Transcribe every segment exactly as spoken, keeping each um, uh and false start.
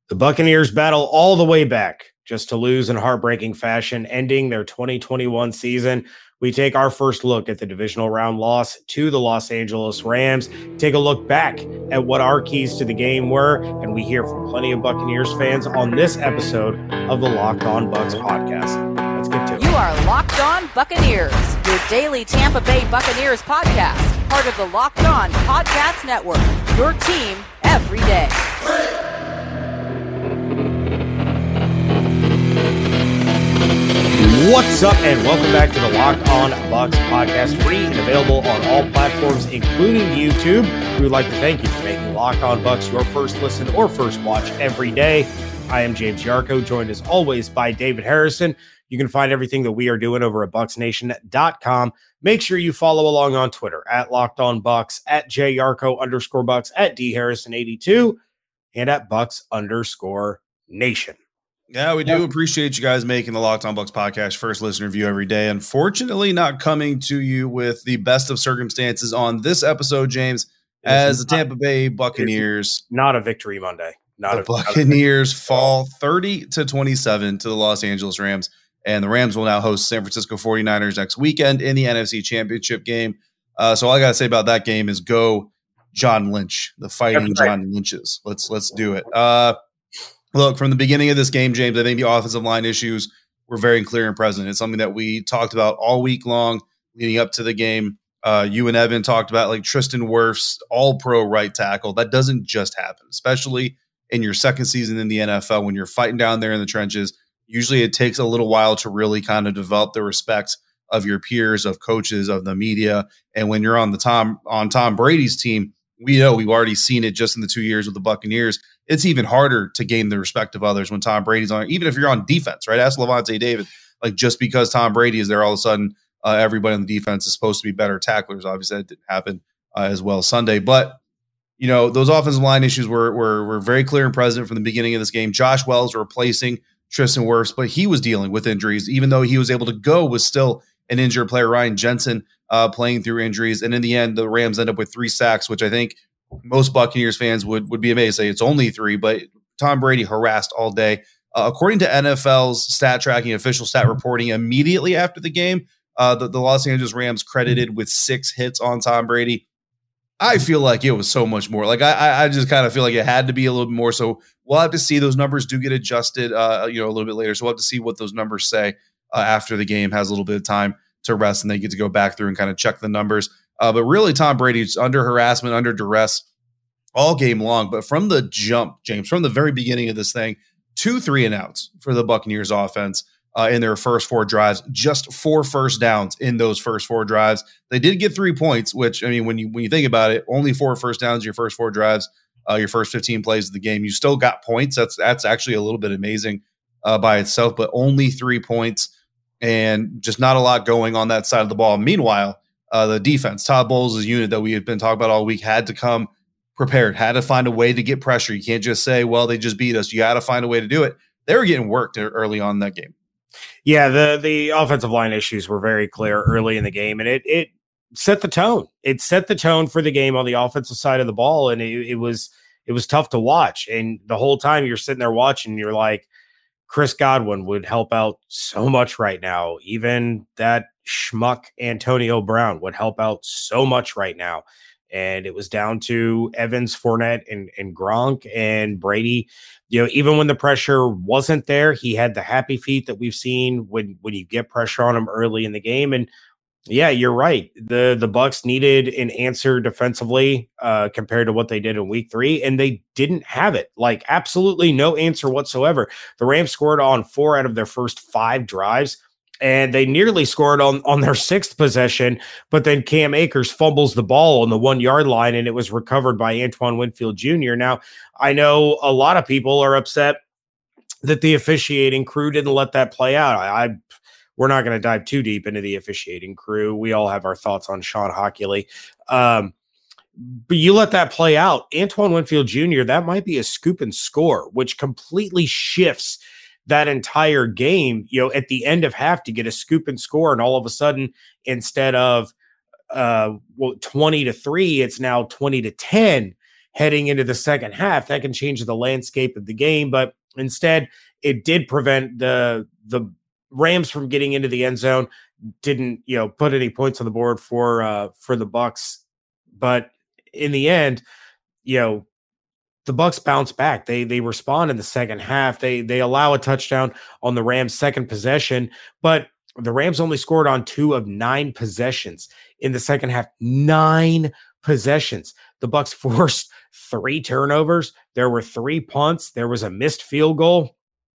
The Buccaneers battle all the way back just to lose in heartbreaking fashion, ending their twenty twenty-one season. We take our first look at the divisional round loss to the Los Angeles Rams, take a look back at what our keys to the game were, and we hear from plenty of Buccaneers fans on this episode of the Locked On Bucs podcast. Let's get to it. You are Locked On Buccaneers, your daily Tampa Bay Buccaneers podcast, part of the Locked On Podcast Network, your team every day. What's up, and welcome back to the Locked On Bucs podcast, free and available on all platforms, including YouTube. We would like to thank you for making Locked On Bucs your first listen or first watch every day. I am James Yarcho, joined as always by David Harrison. You can find everything that we are doing over at bucs nation dot com. Make sure you follow along on Twitter at Locked On Bucs, at JYarcho underscore Bucs, at D Harrison eighty-two, and at Bucs underscore Nation. Yeah, we do appreciate you guys making the Locked On Bucs podcast first listener view every day. Unfortunately, not coming to you with the best of circumstances on this episode, James, as the Tampa Bay Buccaneers. Not a victory Monday. Not the a, Buccaneers not a fall thirty to twenty-seven to the Los Angeles Rams, and the Rams will now host San Francisco forty-niners next weekend in the N F C Championship game. Uh, so all I got to say about that game is go John Lynch, the fighting right. John Lynches. Let's let's do it. Uh, Look, from the beginning of this game, James, I think the offensive line issues were very clear and present. It's something that we talked about all week long leading up to the game. Uh, you and Evan talked about like Tristan Wirfs, all-pro right tackle. That doesn't just happen, especially in your second season in the N F L when you're fighting down there in the trenches. Usually it takes a little while to really kind of develop the respect of your peers, of coaches, of the media. And when you're on the Tom on Tom Brady's team, we know we've already seen it just in the two years with the Buccaneers. It's even harder to gain the respect of others when Tom Brady's on, even if you're on defense, right? Ask Lavonte David, like just because Tom Brady is there, all of a sudden uh, everybody on the defense is supposed to be better tacklers. Obviously that didn't happen uh, as well Sunday, but you know, those offensive line issues were, were, were very clear and present from the beginning of this game. Josh Wells replacing Tristan Wirfs, but he was dealing with injuries. Even though he was able to go, was still an injured player. Ryan Jensen uh, playing through injuries. And in the end, the Rams end up with three sacks, which I think most Buccaneers fans would, would be amazed. Say it's only three, but Tom Brady harassed all day. Uh, according to N F L's stat tracking, official stat reporting, immediately after the game, uh, the, the Los Angeles Rams credited with six hits on Tom Brady. I feel like it was so much more. Like I, I just kind of feel like it had to be a little bit more. So we'll have to see. Those numbers do get adjusted, uh, you know, a little bit later. So we'll have to see what those numbers say uh, after the game has a little bit of time to rest, and they get to go back through and kind of check the numbers. Uh, but really, Tom Brady's under harassment, under duress all game long. But from the jump, James, from the very beginning of this thing, two three and outs for the Buccaneers offense uh, in their first four drives, just four first downs in those first four drives. They did get three points, which, I mean, when you when you think about it, only four first downs, your first four drives, uh, your first fifteen plays of the game, you still got points. That's that's actually a little bit amazing uh, by itself, but only three points and just not a lot going on that side of the ball. Meanwhile, Uh, the defense, Todd Bowles' unit that we have been talking about all week, had to come prepared, had to find a way to get pressure. You can't just say, well, they just beat us. You got to find a way to do it. They were getting worked early on in that game. Yeah, the the offensive line issues were very clear early in the game, and it it set the tone. It set the tone for the game on the offensive side of the ball, and it, it was it was tough to watch. And the whole time you're sitting there watching, you're like, Chris Godwin would help out so much right now. Even that schmuck Antonio Brown would help out so much right now. And it was down to Evans, Fournette, and, and Gronk and Brady. You know, even when the pressure wasn't there, he had the happy feet that we've seen when, when you get pressure on him early in the game. And yeah, you're right. The the Bucs needed an answer defensively uh, compared to what they did in week three, and they didn't have it. Like absolutely no answer whatsoever. The Rams scored on four out of their first five drives, and they nearly scored on, on their sixth possession, but then Cam Akers fumbles the ball on the one-yard line, and it was recovered by Antoine Winfield Junior Now, I know a lot of people are upset that the officiating crew didn't let that play out. I, I We're not going to dive too deep into the officiating crew. We all have our thoughts on Sean Hockley. Um, but you let that play out. Antoine Winfield Junior, that might be a scoop and score, which completely shifts that entire game, you know, at the end of half to get a scoop and score. And all of a sudden, instead of uh, well, twenty to three, it's now twenty to ten. heading into the second half. That can change the landscape of the game, but instead it did prevent the the Rams from getting into the end zone. Didn't, you know, put any points on the board for uh, for the Bucks, but in the end, you know, the Bucks bounce back. They they respond in the second half. They they allow a touchdown on the Rams' second possession, but the Rams only scored on two of nine possessions in the second half. Nine possessions. The Bucks forced three turnovers. There were three punts. There was a missed field goal,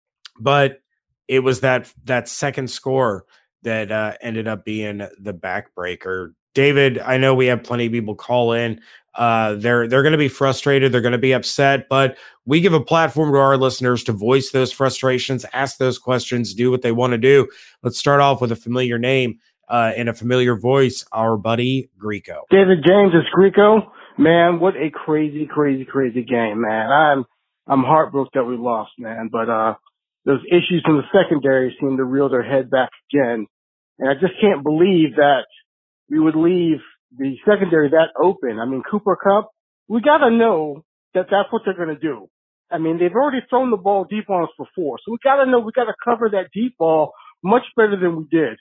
but it was that that second score that uh, ended up being the backbreaker. David, I know we have plenty of people call in. Uh, they're they're going to be frustrated. They're going to be upset, but we give a platform to our listeners to voice those frustrations, ask those questions, do what they want to do. Let's start off with a familiar name uh, and a familiar voice, our buddy Greco. David James is Greco. Man, what a crazy, crazy, crazy game, man. I'm I'm heartbroken that we lost, man, but uh, those issues in the secondary seem to reel their head back again. And I just can't believe that we would leave the secondary that open. I mean, Cooper Kupp, we got to know that that's what they're going to do. I mean, they've already thrown the ball deep on us before. So we got to know we got to cover that deep ball much better than we did.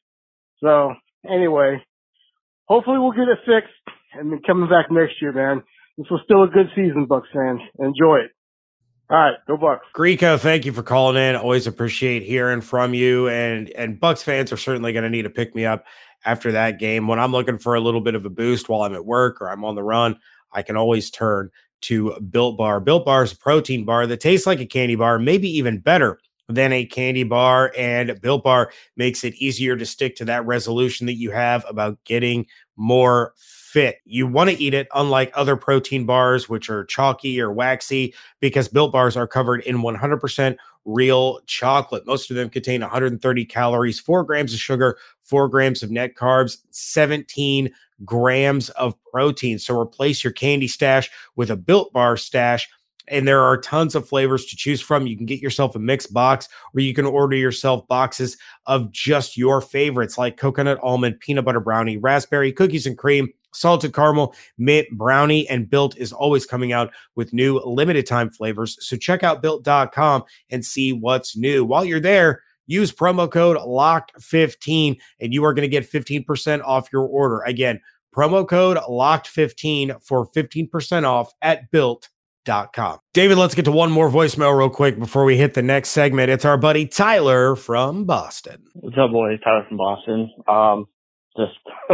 So anyway, hopefully we'll get it fixed and then coming back next year, man. This was still a good season, Bucks fans. Enjoy it. All right, go Bucks. Greco, thank you for calling in. Always appreciate hearing from you. And and Bucks fans are certainly going to need to pick me up after that game. When I'm looking for a little bit of a boost while I'm at work or I'm on the run, I can always turn to Built Bar. Built Bar is a protein bar that tastes like a candy bar, maybe even better than a candy bar. And Built Bar makes it easier to stick to that resolution that you have about getting more fit. You want to eat it unlike other protein bars, which are chalky or waxy, because Built Bars are covered in one hundred percent real chocolate. Most of them contain one hundred thirty calories, four grams of sugar, four grams of net carbs, seventeen grams of protein. So replace your candy stash with a Built Bar stash. And there are tons of flavors to choose from. You can get yourself a mixed box, or you can order yourself boxes of just your favorites like coconut almond, peanut butter brownie, raspberry, cookies and cream, salted caramel, mint, brownie, and Built is always coming out with new limited time flavors. So check out built dot com and see what's new. While you're there, use promo code locked fifteen and you are going to get fifteen percent off your order. Again, promo code locked fifteen for fifteen percent off at built dot com. David, let's get to one more voicemail real quick before we hit the next segment. It's our buddy Tyler from Boston. What's up, boys? Tyler from Boston. Um, just,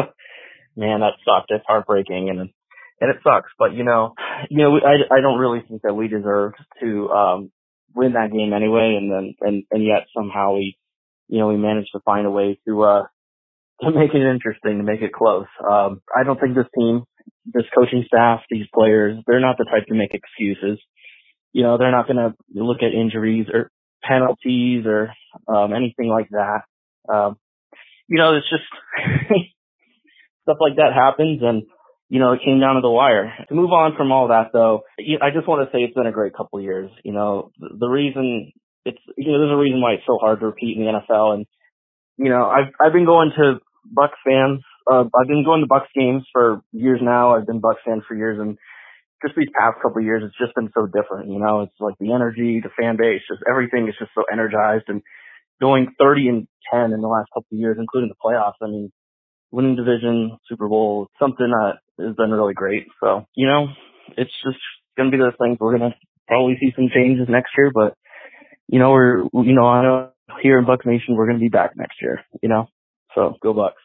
man, that sucked. It's heartbreaking and and it sucks. But you know, you know, I I don't really think that we deserved to um win that game anyway. And then and and yet somehow we, you know, we managed to find a way to uh to make it interesting, to make it close. Um, I don't think this team, this coaching staff, these players, they're not the type to make excuses. You know, they're not going to look at injuries or penalties or um, anything like that. Um, you know, it's just stuff like that happens, and you know, it came down to the wire. To move on from all that, though, I just want to say it's been a great couple of years. You know, the, the reason it's, you know, there's a reason why it's so hard to repeat in the N F L, and you know, I've I've been going to Bucks fans. Uh, I've been going to Bucks games for years now. I've been Bucks fan for years, and just these past couple of years, it's just been so different. You know, it's like the energy, the fan base, just everything is just so energized. And going thirty and ten in the last couple of years, including the playoffs. I mean, winning division, Super Bowl, something that has been really great. So, you know, it's just going to be those things. We're going to probably see some changes next year, but you know, we're, you know, I know here in Bucks Nation, we're going to be back next year, you know, so go Bucks.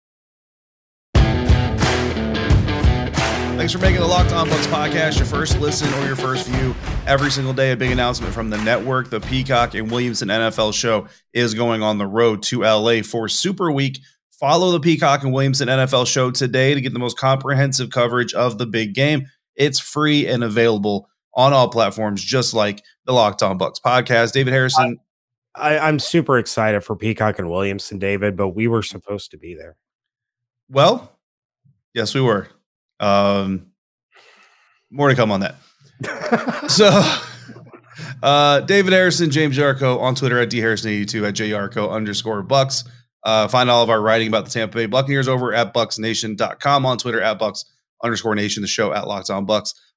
Thanks for making the Locked On Bucks podcast your first listen or your first view every single day. A big announcement from the network. The Peacock and Williamson N F L show is going on the road to L A for Super Week. Follow the Peacock and Williamson N F L show today to get the most comprehensive coverage of the big game. It's free and available on all platforms, just like the Locked On Bucks podcast. David Harrison. I, I'm super excited for Peacock and Williamson, David, but we were supposed to be there. Well, yes, we were. Um, more to come on that. so, uh, David Harrison, James Yarko on Twitter at D Harrison eighty-two, at JYarko underscore Bucks. Uh, find all of our writing about the Tampa Bay Buccaneers over at bucks nation dot com, on Twitter at Bucks underscore Nation, the show at Locked On Bucks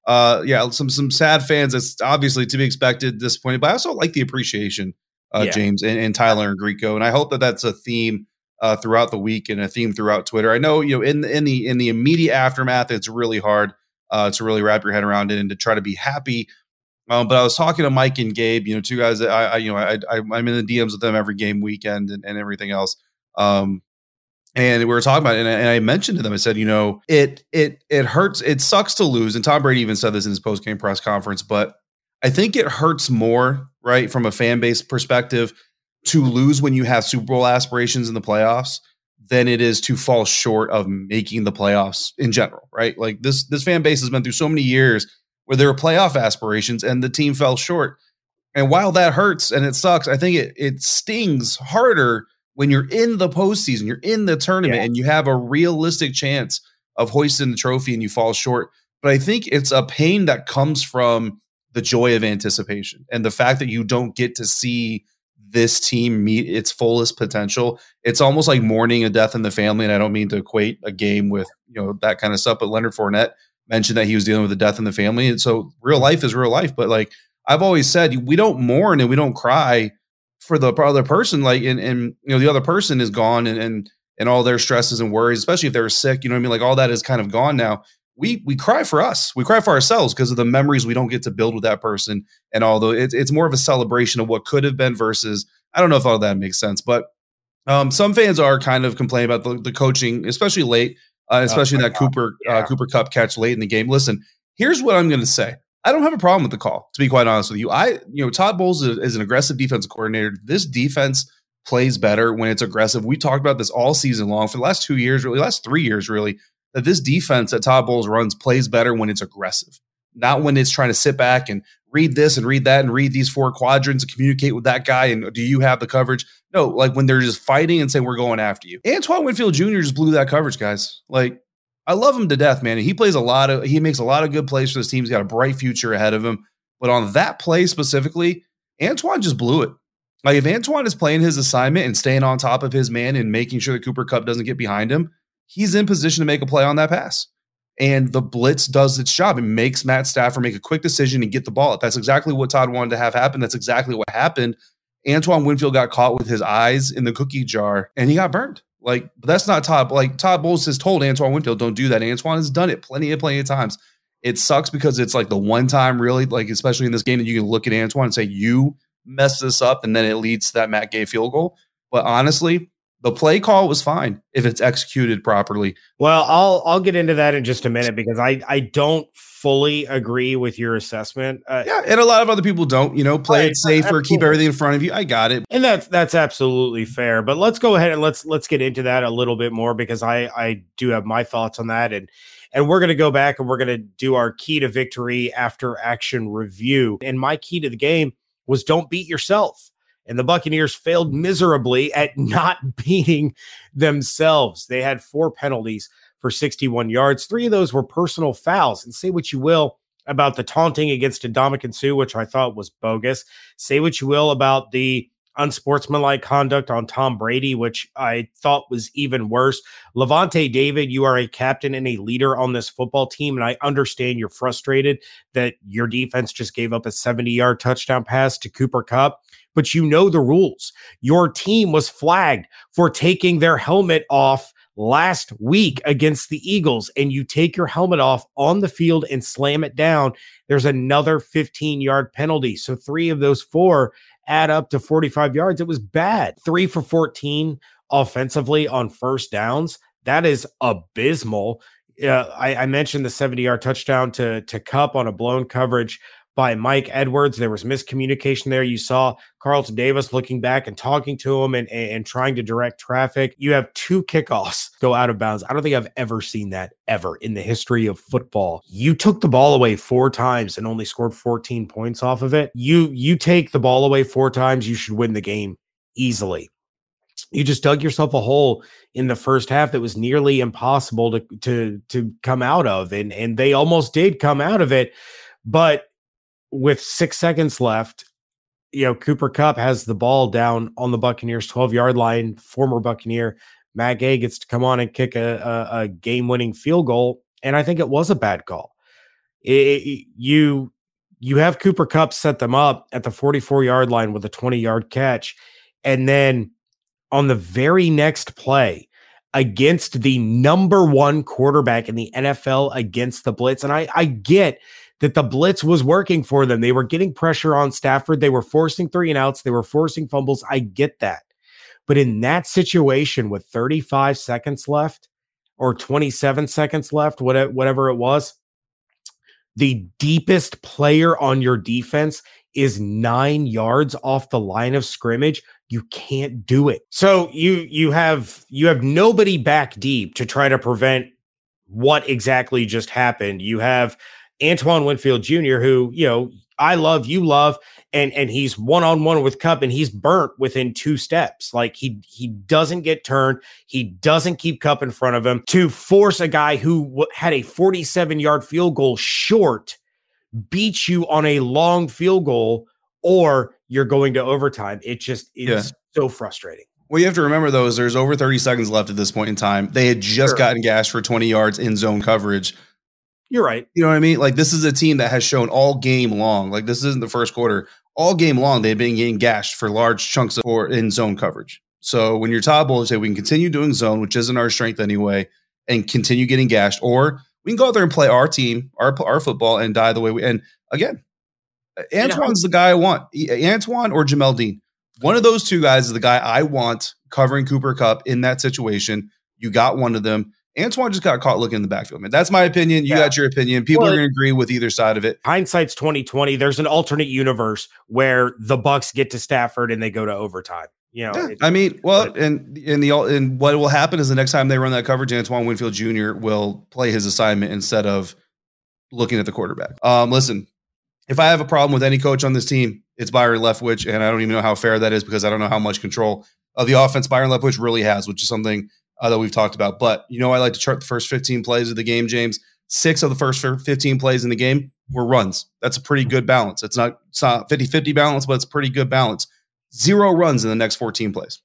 uh, yeah, some some sad fans. It's obviously to be expected, disappointed, but I also like the appreciation, uh, Yeah. James and, and Tyler and Grieco, and I hope that that's a theme uh, throughout the week and a theme throughout Twitter. I know you know in in the in the immediate aftermath, it's really hard uh, to really wrap your head around it and to try to be happy. Um, but I was talking to Mike and Gabe, you know, two guys that I, I you know, I, I, I'm in the D Ms with them every game weekend and, and everything else. Um, and we were talking about it, and I, and I mentioned to them, I said, you know, it, it, it hurts. It sucks to lose. And Tom Brady even said this in his post-game press conference, but I think it hurts more, right, from a fan base perspective to lose when you have Super Bowl aspirations in the playoffs than it is to fall short of making the playoffs in general, right? Like this, this fan base has been through so many years where there were playoff aspirations and the team fell short. And while that hurts and it sucks, I think it it stings harder when you're in the postseason, you're in the tournament, yeah. and you have a realistic chance of hoisting the trophy and you fall short. But I think it's a pain that comes from the joy of anticipation and the fact that you don't get to see this team meet its fullest potential. It's almost like mourning a death in the family. And I don't mean to equate a game with, you know, that kind of stuff, but Leonard Fournette mentioned that he was dealing with the death in the family. And so real life is real life. But like I've always said, we don't mourn and we don't cry for the other person. Like, and, and you know, the other person is gone and, and, and all their stresses and worries, especially if they're sick, you know what I mean? Like all that is kind of gone now. We, we cry for us. We cry for ourselves because of the memories we don't get to build with that person. And although it's, it's more of a celebration of what could have been versus, I don't know if all that makes sense, but um, some fans are kind of complaining about the, the coaching, especially late. Uh, especially oh that God. Cooper yeah. uh, Cooper Kupp catch late in the game. Listen, here's what I'm going to say. I don't have a problem with the call, to be quite honest with you. I, you know, Todd Bowles is, is an aggressive defensive coordinator. This defense plays better when it's aggressive. We talked about this all season long for the last two years, really, last three years, really, that this defense that Todd Bowles runs plays better when it's aggressive, not when it's trying to sit back and read this and read that and read these four quadrants and communicate with that guy. And do you have the coverage? No, like when they're just fighting and saying, we're going after you. Antoine Winfield Junior just blew that coverage, guys. Like, I love him to death, man. He plays a lot of, he makes a lot of good plays for this team. He's got a bright future ahead of him. But on that play specifically, Antoine just blew it. Like if Antoine is playing his assignment and staying on top of his man and making sure that Cooper Kupp doesn't get behind him, he's in position to make a play on that pass. And the blitz does its job. It makes Matt Stafford make a quick decision and get the ball. That's exactly what Todd wanted to have happen. That's exactly what happened. Antoine Winfield got caught with his eyes in the cookie jar and he got burned. Like, but that's not Todd. Like Todd Bowles has told Antoine Winfield, don't do that. Antoine has done it plenty of, plenty of times. It sucks because it's like the one time really, like, especially in this game that you can look at Antoine and say, you messed this up. And then it leads to that Matt Gay field goal. But honestly, the play call was fine if it's executed properly. Well, I'll, I'll get into that in just a minute because I, I don't fully agree with your assessment. Uh, yeah, and a lot of other people don't, you know, play right, it safer, absolutely. Keep everything in front of you. I got it. And that's that's absolutely fair. But let's go ahead and let's let's get into that a little bit more because I I do have my thoughts on that. And and we're going to go back and we're going to do our key to victory after action review. And my key to the game was don't beat yourself. And the Buccaneers failed miserably at not beating themselves. They had four penalties for sixty-one yards. Three of those were personal fouls. And say what you will about the taunting against Ndamukong Suh, which I thought was bogus. Say what you will about the unsportsmanlike conduct on Tom Brady, which I thought was even worse. Levante David, you are a captain and a leader on this football team, and I understand you're frustrated that your defense just gave up a seventy-yard touchdown pass to Cooper Kupp, but you know the rules. Your team was flagged for taking their helmet off last week against the Eagles, and you take your helmet off on the field and slam it down. There's another fifteen-yard penalty. So three of those four add up to forty-five yards. It was bad. Three for fourteen offensively on first downs. That is abysmal. Uh, I, I mentioned the seventy-yard touchdown to, to Kupp on a blown coverage by Mike Edwards. There was miscommunication there. You saw Carlton Davis looking back and talking to him and, and, and trying to direct traffic. You have two kickoffs go out of bounds. I don't think I've ever seen that ever in the history of football. You took the ball away four times and only scored fourteen points off of it. You, you take the ball away four times, you should win the game easily. You just dug yourself a hole in the first half that was nearly impossible to, to, to come out of. And, and they almost did come out of it, but with six seconds left, you know, Cooper Kupp has the ball down on the Buccaneers twelve-yard line. Former Buccaneer Matt Gay gets to come on and kick a, a, a game-winning field goal, and I think it was a bad call. It, you you have Cooper Kupp set them up at the forty-four yard line with a twenty yard catch, and then on the very next play against the number one quarterback in the N F L against the blitz, and I I get that the blitz was working for them. They were getting pressure on Stafford. They were forcing three and outs. They were forcing fumbles. I get that. But in that situation with thirty-five seconds left or twenty-seven seconds left, whatever it was, the deepest player on your defense is nine yards off the line of scrimmage. You can't do it. So you you have you have nobody back deep to try to prevent what exactly just happened. You have Antoine Winfield Junior, who, you know, I love, you love, and and he's one-on-one with Kupp, and he's burnt within two steps. Like, he he doesn't get turned. He doesn't keep Kupp in front of him to force a guy who w- had a forty-seven yard field goal short beat you on a long field goal, or you're going to overtime. It just is yeah. so frustrating. What you have to remember, though, is there's over thirty seconds left at this point in time. They had just sure. gotten gashed for twenty yards in zone coverage. You're right. You know what I mean? Like, this is a team that has shown all game long, like this isn't the first quarter, all game long, they've been getting gashed for large chunks of or in zone coverage. So when you're Todd Bowles, say we can continue doing zone, which isn't our strength anyway, and continue getting gashed, or we can go out there and play our team, our our football, and die the way we. And again, Antoine's the guy I want. Antoine or Jamel Dean. One of those two guys is the guy I want covering Cooper Kupp in that situation. You got one of them. Antoine just got caught looking in the backfield, man. That's my opinion. You yeah. got your opinion. People well, are going to agree with either side of it. Hindsight's twenty twenty. There's an alternate universe where the Bucks get to Stafford and they go to overtime. You know, yeah, it, I mean, well, but, and in the and what will happen is the next time they run that coverage, Antoine Winfield Junior will play his assignment instead of looking at the quarterback. Um, listen, if I have a problem with any coach on this team, it's Byron Leftwich, and I don't even know how fair that is because I don't know how much control of the offense Byron Leftwich really has, which is something Uh, that we've talked about. But, you know, I like to chart the first fifteen plays of the game, James. Six of the first fifteen plays in the game were runs. That's a pretty good balance. It's not, it's not fifty-fifty balance, but it's pretty good balance. Zero runs in the next fourteen plays.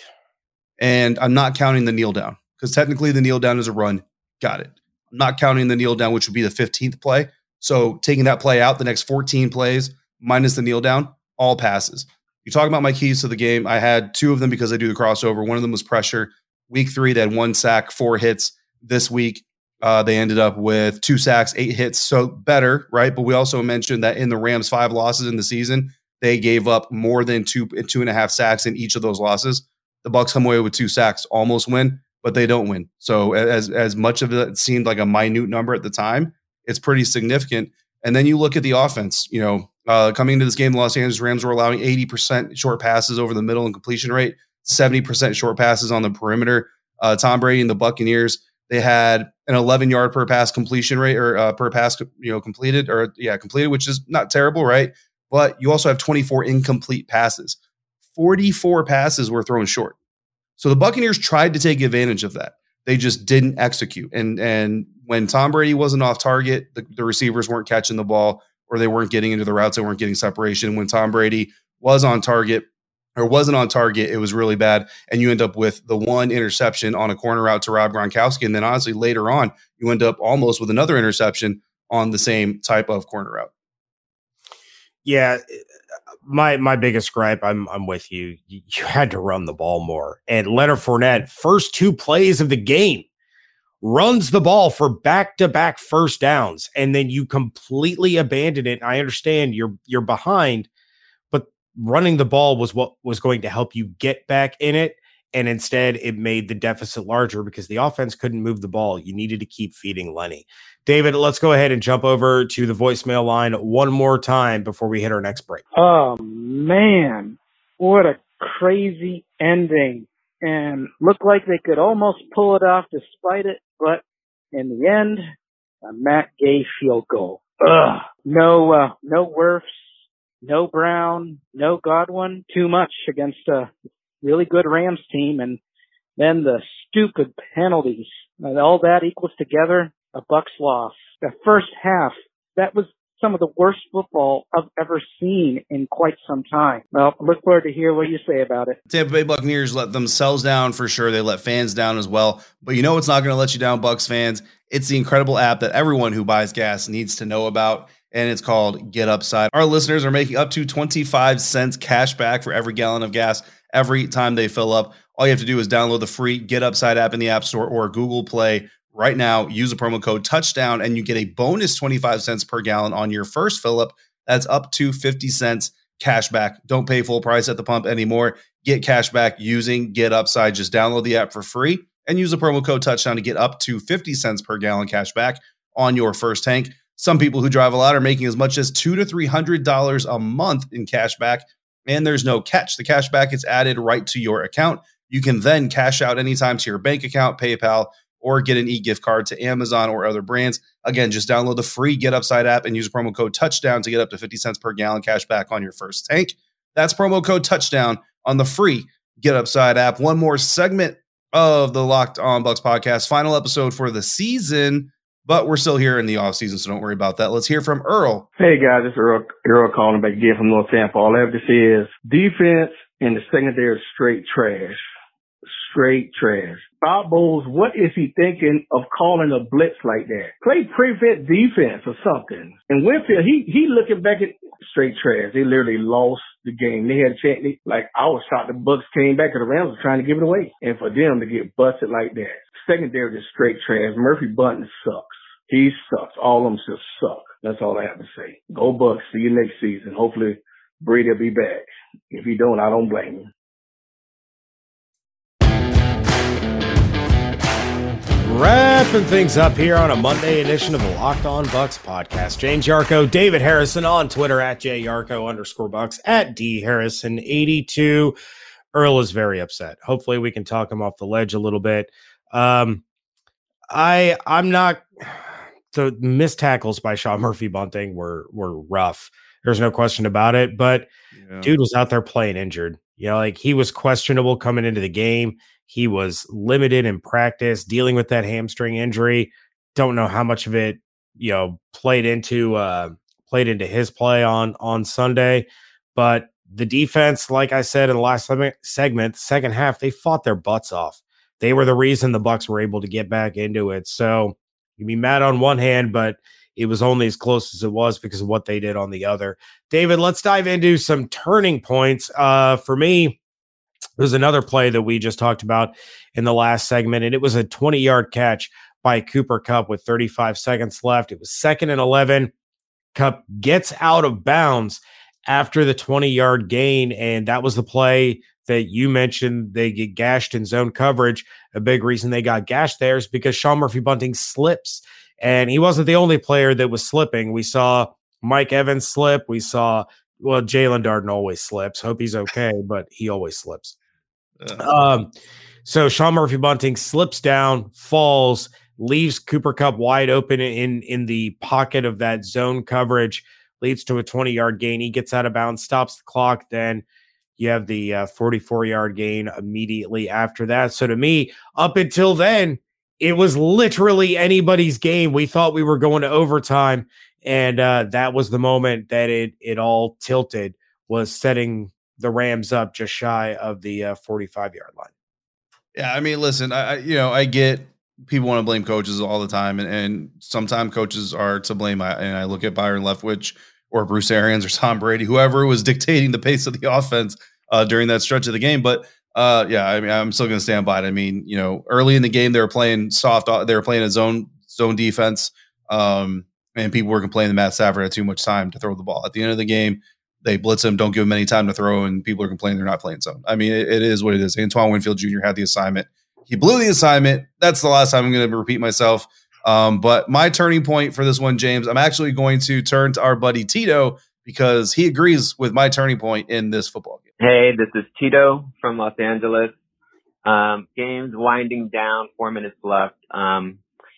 And I'm not counting the kneel down because technically the kneel down is a run. Got it. I'm not counting the kneel down, which would be the fifteenth play. So taking that play out, the next fourteen plays minus the kneel down, all passes. You talk about my keys to the game. I had two of them because I do the crossover. One of them was pressure. Week three, they had one sack, four hits. This week, uh, they ended up with two sacks, eight hits. So better, right? But we also mentioned that in the Rams' five losses in the season, they gave up more than two, two and a half sacks in each of those losses. The Bucs come away with two sacks, almost win, but they don't win. So as as much of it seemed like a minute number at the time, it's pretty significant. And then you look at the offense. You know, uh, coming into this game, the Los Angeles Rams were allowing eighty percent short passes over the middle and completion rate. seventy percent short passes on the perimeter. Uh, Tom Brady and the Buccaneers, they had an eleven yard per pass completion rate or uh, per pass, you know, completed or yeah, completed, which is not terrible, right? But you also have twenty-four incomplete passes. forty-four passes were thrown short. So the Buccaneers tried to take advantage of that. They just didn't execute. And and when Tom Brady wasn't off target, the, the receivers weren't catching the ball or they weren't getting into the routes, they weren't getting separation. When Tom Brady was on target, or wasn't on target, it was really bad. And you end up with the one interception on a corner route to Rob Gronkowski. And then honestly, later on, you end up almost with another interception on the same type of corner route. Yeah. My my biggest gripe, I'm I'm with you. You had to run the ball more. And Leonard Fournette, first two plays of the game, runs the ball for back-to-back first downs. And then you completely abandon it. I understand you're you're behind, running the ball was what was going to help you get back in it. And instead it made the deficit larger because the offense couldn't move the ball. You needed to keep feeding Lenny. David, let's go ahead and jump over to the voicemail line one more time before we hit our next break. Oh man, what a crazy ending. And looked like they could almost pull it off despite it. But in the end, a Matt Gay field goal. Ugh. No, uh, no Wirfs. No Brown, no Godwin, too much against a really good Rams team. And then the stupid penalties. And all that equals together a Bucs loss. The first half, that was some of the worst football I've ever seen in quite some time. Well, I look forward to hear what you say about it. Tampa Bay Buccaneers let themselves down for sure. They let fans down as well. But you know what's not going to let you down, Bucs fans? It's the incredible app that everyone who buys gas needs to know about, and it's called Get Upside. Our listeners are making up to twenty-five cents cash back for every gallon of gas every time they fill up. All you have to do is download the free Get Upside app in the App Store or Google Play right now. Use the promo code Touchdown, and you get a bonus twenty-five cents per gallon on your first fill up. That's up to fifty cents cash back. Don't pay full price at the pump anymore. Get cash back using Get Upside. Just download the app for free and use the promo code Touchdown to get up to fifty cents per gallon cash back on your first tank. Some people who drive a lot are making as much as two to three hundred dollars a month in cash back, and there's no catch. The cash back is added right to your account. You can then cash out anytime to your bank account, PayPal, or get an e-gift card to Amazon or other brands. Again, just download the free Get Upside app and use promo code Touchdown to get up to fifty cents per gallon cash back on your first tank. That's promo code Touchdown on the free Get Upside app. One more segment of the Locked On Bucks podcast, final episode for the season, but we're still here in the offseason, so don't worry about that. Let's hear from Earl. Hey, guys, it's Earl, Earl calling back again from North Tampa. All I have to say is defense and the secondary is straight trash. Straight trash. Bob Bowles, what is he thinking of calling a blitz like that? Play prevent defense or something. And Winfield, he he looking back at straight trash. They literally lost the game. They had a chance. They, like, I was shocked the Bucks came back and the Rams were trying to give it away. And for them to get busted like that. Secondary is straight trash. Murphy Bunting sucks. He sucks. All of them just suck. That's all I have to say. Go Bucks. See you next season. Hopefully Brady will be back. If he don't, I don't blame him. Wrapping things up here on a Monday edition of the Locked On Bucks podcast. James Yarko, David Harrison on Twitter at JYarko underscore Bucks, at D Harrison eighty-two. Earl is very upset. Hopefully we can talk him off the ledge a little bit. Um, I I'm not the missed tackles by Sean Murphy Bunting were were rough. There's no question about it. But yeah. Dude was out there playing injured. You know, like he was questionable coming into the game. He was limited in practice, dealing with that hamstring injury. Don't know how much of it, you know, played into uh, played into his play on on Sunday. But the defense, like I said in the last segment, second half, they fought their butts off. They were the reason the Bucks were able to get back into it. So you can be mad on one hand, but it was only as close as it was because of what they did on the other. David, let's dive into some turning points. Uh, for me, there's another play that we just talked about in the last segment, and it was a twenty-yard catch by Cooper Kupp with thirty-five seconds left. It was second and eleven. Kupp gets out of bounds after the twenty-yard gain, and that was the play that you mentioned. They get gashed in zone coverage. A big reason they got gashed there is because Sean Murphy Bunting slips, and he wasn't the only player that was slipping. We saw Mike Evans slip. We saw, well, Jalen Darden always slips. Hope he's okay, but he always slips. Um, so Sean Murphy Bunting slips down, falls, leaves Cooper Kupp wide open in, in the pocket of that zone coverage, leads to a twenty-yard gain. He gets out of bounds, stops the clock. Then you have the uh, forty-four-yard gain immediately after that. So to me, up until then, it was literally anybody's game. We thought we were going to overtime, and uh, that was the moment that it it all tilted, was setting the Rams up just shy of the uh, forty-five-yard line. Yeah, I mean, listen, I you know I get people want to blame coaches all the time, and, and sometimes coaches are to blame. I, and I look at Byron Leftwich or Bruce Arians or Tom Brady, whoever was dictating the pace of the offense uh, during that stretch of the game. But uh, yeah, I mean, I'm still going to stand by it. I mean, you know, early in the game they were playing soft, they were playing a zone zone defense, um, and people were complaining that Matt Stafford had too much time to throw the ball. At the end of the game, they blitz him, don't give him any time to throw, and people are complaining they're not playing zone. I mean, it, it is what it is. Antoine Winfield Junior had the assignment. He blew the assignment. That's the last time I'm going to repeat myself. Um, but my turning point for this one, James, I'm actually going to turn to our buddy Tito because he agrees with my turning point in this football game. Hey, this is Tito from Los Angeles. Um, game's winding down, four minutes left. Um,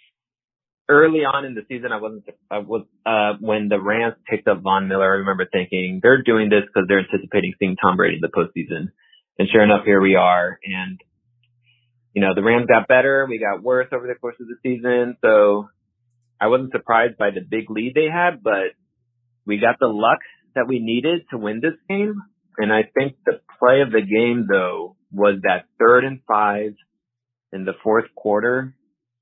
Early on in the season, I wasn't, I was, uh, when the Rams picked up Von Miller, I remember thinking they're doing this because they're anticipating seeing Tom Brady in the postseason. And sure enough, here we are. And, you know, the Rams got better. We got worse over the course of the season. So I wasn't surprised by the big lead they had, but we got the luck that we needed to win this game. And I think the play of the game, though, was that third and five in the fourth quarter.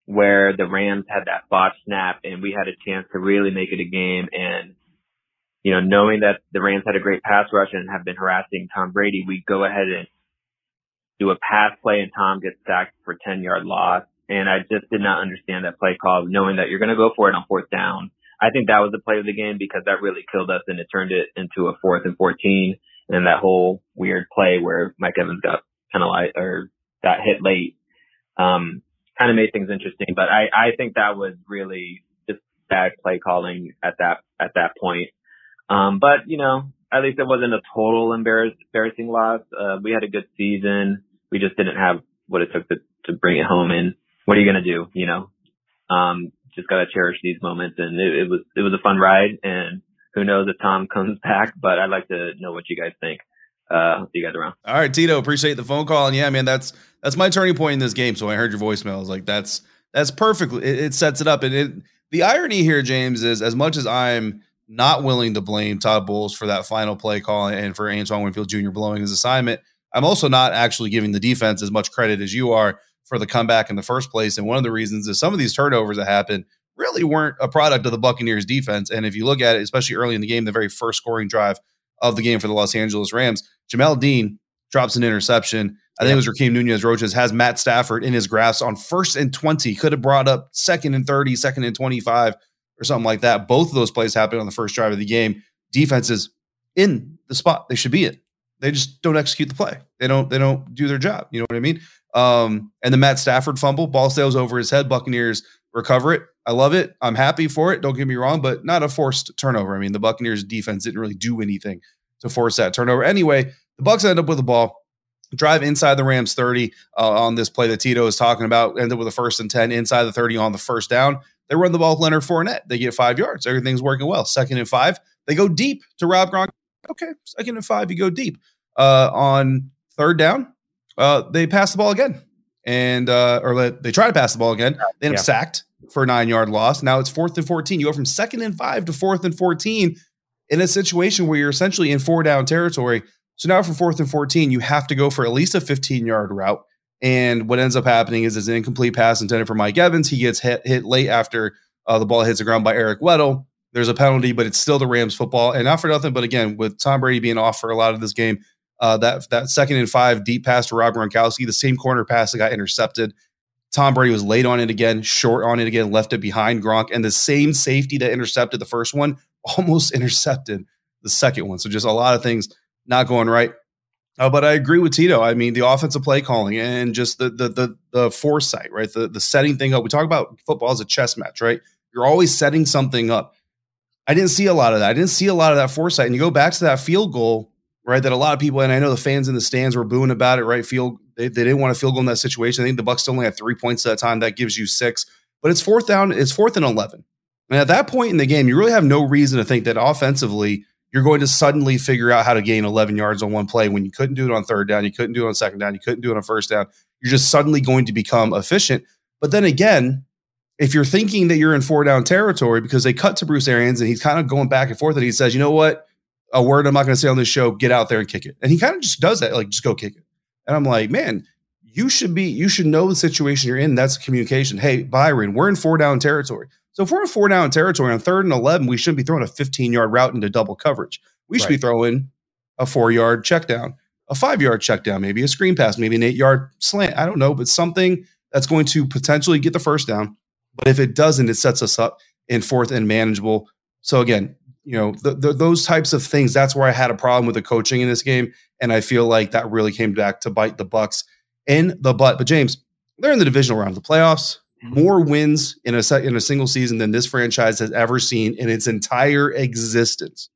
where the Rams had that botch snap and we had a chance to really make it a game. And, you know, knowing that the Rams had a great pass rush and have been harassing Tom Brady, we go ahead and do a pass play and Tom gets sacked for ten yard loss. And I just did not understand that play call, knowing that you're going to go for it on fourth down. I think that was the play of the game because that really killed us and it turned it into a fourth and fourteen. And that whole weird play where Mike Evans got penalized or got hit late, um, kind of made things interesting. But I, I think that was really just bad play calling at that, at that point. Um, but you know, at least it wasn't a total embarrass, embarrassing loss. Uh, we had a good season. We just didn't have what it took to, to bring it home. And what are you going to do? You know, um, just got to cherish these moments. And it, it was, it was a fun ride. And who knows if Tom comes back, but I'd like to know what you guys think. Uh, see you guys around. All right, Tito, appreciate the phone call. And yeah, man, that's, that's my turning point in this game. So when I heard your voicemail, I was like, that's, that's perfectly, it, it sets it up. And it, the irony here, James, is as much as I'm not willing to blame Todd Bowles for that final play call and for Antoine Winfield Junior blowing his assignment, I'm also not actually giving the defense as much credit as you are for the comeback in the first place. And one of the reasons is some of these turnovers that happened really weren't a product of the Buccaneers defense. And if you look at it, especially early in the game, the very first scoring drive of the game for the Los Angeles Rams, Jamel Dean drops an interception. I think it was Raheem Nunez-Roches has Matt Stafford in his grasp on first and twenty, could have brought up second and thirty, second and twenty-five or something like that. Both of those plays happened on the first drive of the game. Defense is in the spot they should be in. They just don't execute the play. They don't, they don't do their job. You know what I mean? Um, and the Matt Stafford fumble, ball sails over his head. Buccaneers recover it. I love it. I'm happy for it. Don't get me wrong, but not a forced turnover. I mean, the Buccaneers defense didn't really do anything to force that turnover. Anyway, the Bucs end up with the ball, drive inside the Rams thirty uh, on this play that Tito is talking about, end up with a first and ten inside the thirty on the first down. They run the ball with Leonard Fournette. They get five yards. Everything's working well. Second and five. They go deep to Rob Gronkowski. Okay, second and five, you go deep. Uh, on third down, uh, they pass the ball again. And uh, or let, they try to pass the ball again. They end up yeah. sacked for a nine-yard loss. Now it's fourth and fourteen. You go from second and five to fourth and fourteen in a situation where you're essentially in four-down territory. So now from fourth and fourteen, you have to go for at least a fifteen-yard route. And what ends up happening is it's an incomplete pass intended for Mike Evans. He gets hit, hit late after uh, the ball hits the ground by Eric Weddle. There's a penalty, but it's still the Rams football. And not for nothing, but again, with Tom Brady being off for a lot of this game, uh, that, that second and five deep pass to Rob Gronkowski, the same corner pass that got intercepted. Tom Brady was late on it again, short on it again, left it behind Gronk. And the same safety that intercepted the first one almost intercepted the second one. So just a lot of things not going right. Uh, but I agree with Tito. I mean, the offensive play calling and just the the the, the foresight, right? The, the setting thing up. We talk about football as a chess match, right? You're always setting something up. I didn't see a lot of that. I didn't see a lot of that foresight. And you go back to that field goal, right, that a lot of people, and I know the fans in the stands were booing about it, right? Field, they, they didn't want to field goal in that situation. I think the Bucs still only had three points at that time. That gives you six. But it's fourth down. It's fourth and eleven. And at that point in the game, you really have no reason to think that offensively you're going to suddenly figure out how to gain eleven yards on one play when you couldn't do it on third down, you couldn't do it on second down, you couldn't do it on first down. You're just suddenly going to become efficient. But then again, if you're thinking that you're in four down territory, because they cut to Bruce Arians and he's kind of going back and forth, and he says, you know what, a word I'm not going to say on this show, get out there and kick it. And he kind of just does that, like, just go kick it. And I'm like, man, you should be, you should know the situation you're in. That's communication. Hey, Byron, we're in four down territory. So if we're in four down territory on third and eleven, we shouldn't be throwing a fifteen-yard route into double coverage. We should right. be throwing a four-yard check down, a five-yard check down, maybe a screen pass, maybe an eight-yard slant. I don't know, but something that's going to potentially get the first down. But if it doesn't, it sets us up in fourth and manageable. So again, you know, the, the, those types of things, that's where I had a problem with the coaching in this game. And I feel like that really came back to bite the Bucs in the butt. But James, they're in the divisional round of the playoffs. More wins in a set, in a single season than this franchise has ever seen in its entire existence.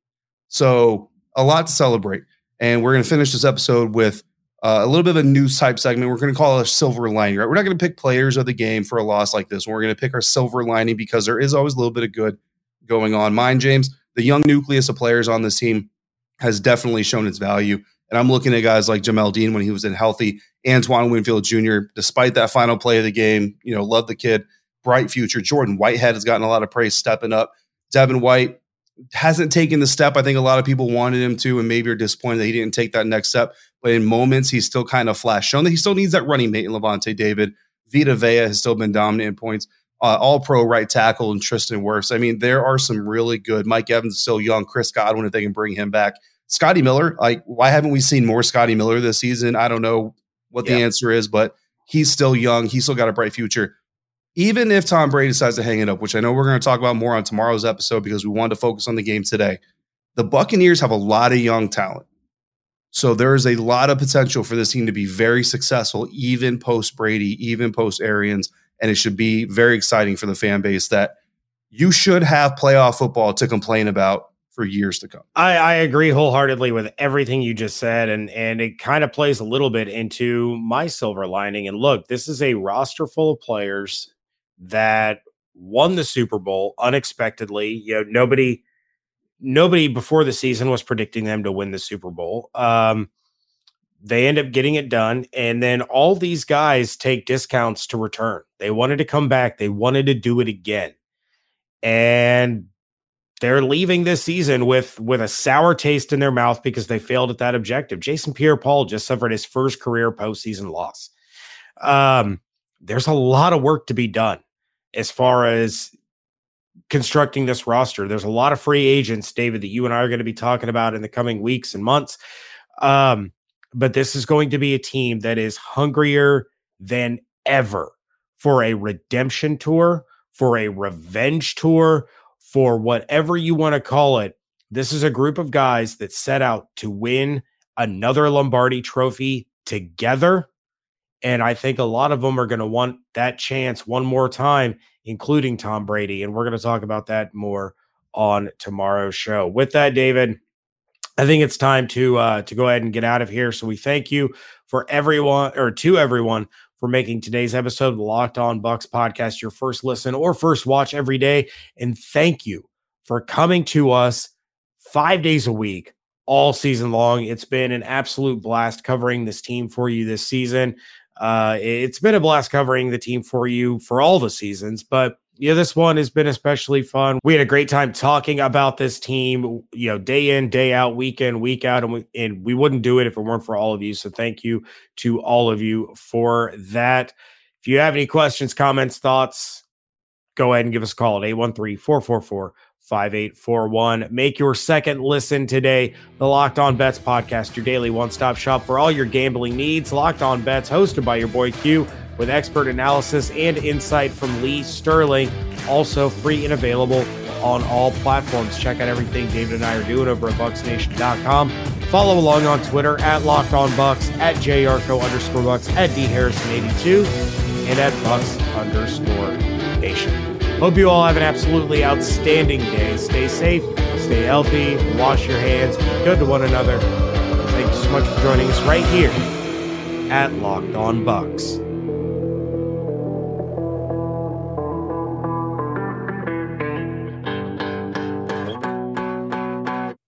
So a lot to celebrate. And we're going to finish this episode with uh, a little bit of a news type segment. We're going to call it a silver lining, right? We're not going to pick players of the game for a loss like this. We're going to pick our silver lining because there is always a little bit of good going on. Mine, James, the young nucleus of players on this team has definitely shown its value. And I'm looking at guys like Jamel Dean when he was in healthy, Antoine Winfield Junior, despite that final play of the game, you know, love the kid, bright future. Jordan Whitehead has gotten a lot of praise stepping up. Devin White hasn't taken the step I think a lot of people wanted him to, and maybe are disappointed that he didn't take that next step. But in moments, he's still kind of flashed, shown that he still needs that running mate in Levante David. Vita Vea has still been dominant in points. Uh, all-pro right tackle and Tristan Wirfs. I mean, there are some really good. Mike Evans is still young. Chris Godwin, if they can bring him back. Scotty Miller, like, why haven't we seen more Scotty Miller this season? I don't know what the yeah. answer is, but he's still young. He's still got a bright future. Even if Tom Brady decides to hang it up, which I know we're going to talk about more on tomorrow's episode because we wanted to focus on the game today, the Buccaneers have a lot of young talent. So there is a lot of potential for this team to be very successful, even post-Brady, even post-Arians. And it should be very exciting for the fan base that you should have playoff football to complain about for years to come. I, I agree wholeheartedly with everything you just said. And, and it kind of plays a little bit into my silver lining. And look, this is a roster full of players that won the Super Bowl unexpectedly. You know, nobody, nobody before the season was predicting them to win the Super Bowl. Um, They end up getting it done, and then all these guys take discounts to return. They wanted to come back. They wanted to do it again. And they're leaving this season with, with a sour taste in their mouth because they failed at that objective. Jason Pierre-Paul just suffered his first career postseason loss. Um, there's a lot of work to be done as far as constructing this roster. There's a lot of free agents, David, that you and I are going to be talking about in the coming weeks and months. Um, But this is going to be a team that is hungrier than ever for a redemption tour, for a revenge tour, for whatever you want to call it. This is a group of guys that set out to win another Lombardi trophy together. And I think a lot of them are going to want that chance one more time, including Tom Brady. And we're going to talk about that more on tomorrow's show. With that, David, I think it's time to uh, to go ahead and get out of here. So we thank you for everyone, or to everyone, for making today's episode of the Locked On Bucs podcast your first listen or first watch every day. And thank you for coming to us five days a week, all season long. It's been an absolute blast covering this team for you this season. Uh, it's been a blast covering the team for you for all the seasons, but yeah, this one has been especially fun. We had a great time talking about this team, you know, day in, day out, week in, week out, and we, and we wouldn't do it if it weren't for all of you. So thank you to all of you for that. If you have any questions, comments, thoughts, go ahead and give us a call at eight one three, four four four, five eight four one. Make your second listen today, the Locked On Bets podcast, your daily one-stop shop for all your gambling needs. Locked On Bets, hosted by your boy Q, with expert analysis and insight from Lee Sterling. Also free and available on all platforms. Check out everything David and I are doing over at Bucs Nation dot com. Follow along on Twitter at Locked On Bucs, at JArco underscore Bucs, at D Harrison eighty-two, and at Bucs underscore Nation. Hope you all have an absolutely outstanding day. Stay safe, stay healthy, wash your hands, be good to one another. Thank you so much for joining us right here at Locked On Bucs.